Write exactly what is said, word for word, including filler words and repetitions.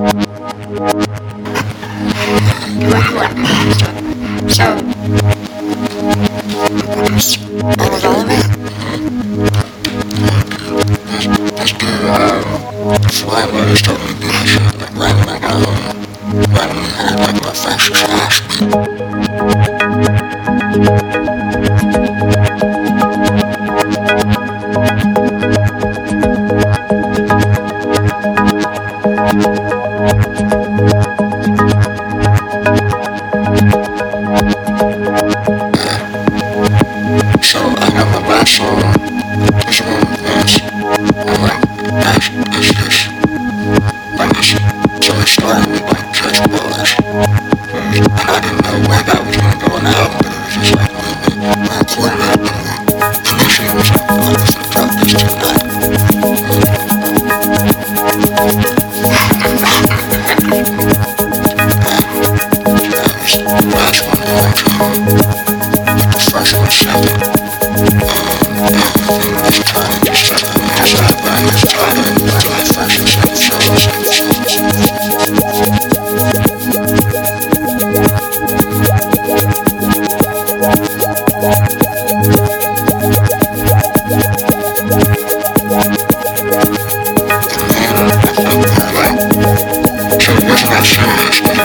So, that was all of it? Just do, uh, fly motors told me to do that shit, like, right when I got home. Right when I had, like, my fascist ass. So I got my bass on, this one with this, I'm like, that's, that's this, like this, so it started with like church boys, and I didn't know where that was gonna go on the album, but it was just like, when we recorded it, and initially it was like, oh, I'm just gonna drop this tonight. That was the last one that I drew, the first one second. So it wasn't that serious.